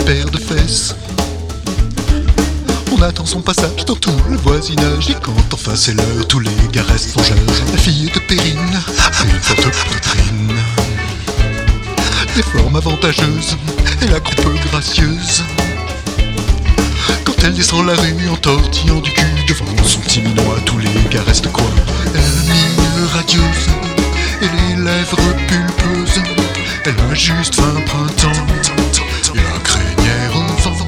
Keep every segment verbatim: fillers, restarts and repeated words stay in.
paire de fesses. On attend son passage dans tout le voisinage, et quand enfin c'est l'heure, tous les gars restent songeurs. La fille de Périne a une forte poitrine, des formes avantageuses et la coupe gracieuse. Quand elle descend la rue en tortillant du cul devant son petit minois, tous les gars restent quoi? Elle a mine radieuse et les lèvres pulpeuses. Elle a juste fin printemps et la crinière au vent.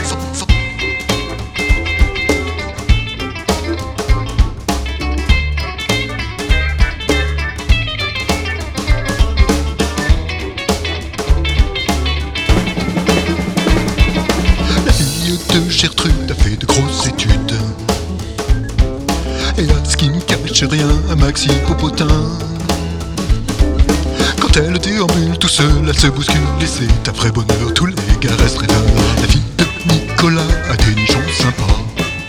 De Gertrude a fait de grosses études et à ce qui ne cache rien à Maxi Popotin. Quand elle déambule tout seul, elle se bouscule et c'est un vrai bonheur, tous les gars restent rêveurs. La fille de Nicolas a des nichons sympas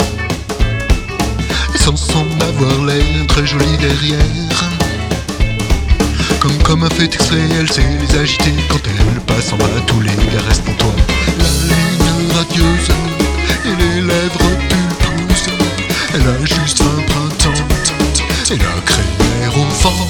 et sans s'en avoir l'air très jolie derrière. Comme comme un fait extrait, elle sait les agiter. Quand elle passe en bas, tous les gars restent en toi. La ligne radieuse et les lèvres pulpeuses. Elle a juste un printemps et la crinière au vent.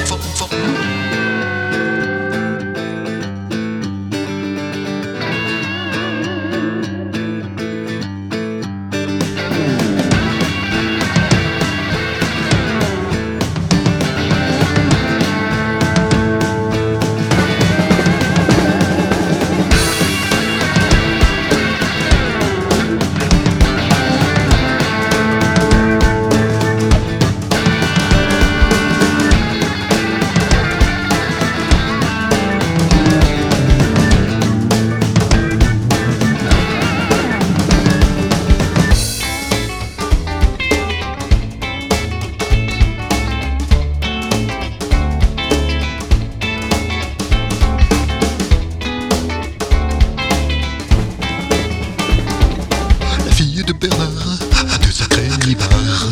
De Bernard a de sacrés ribards.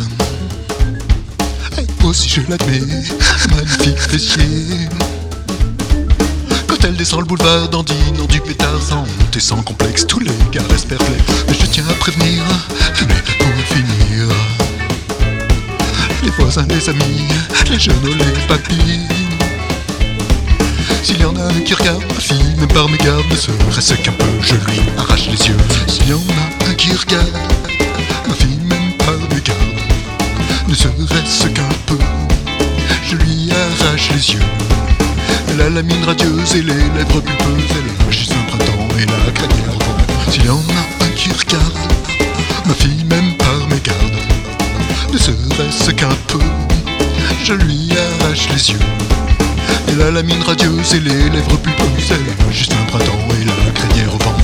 Elle aussi, je l'admets, magnifique fessier. Quand elle descend le boulevard, dandinant du pétard, sans honte et sans complexe, tous les gars restent perplexes. Mais je tiens à prévenir, mais pour finir, les voisins, les amis, les jeunes ou les papis, s'il y en a un qui regarde ma fille, même par mégarde, ne serait-ce qu'un peu, je lui arrache les yeux. S'il y en a un qui regarde ma fille, même par mégarde, ne serait-ce qu'un peu, je lui arrache les yeux. Elle a la mine radieuse et les lèvres pulpeuses. Elle a juste un printemps et la crinière au vent. S'il y en a un qui regarde ma fille, même par mégarde, ne serait-ce qu'un peu, je lui arrache les yeux. Elle a la mine radieuse et les lèvres pulpeuses. Elle a juste un printemps et la crinière au vent.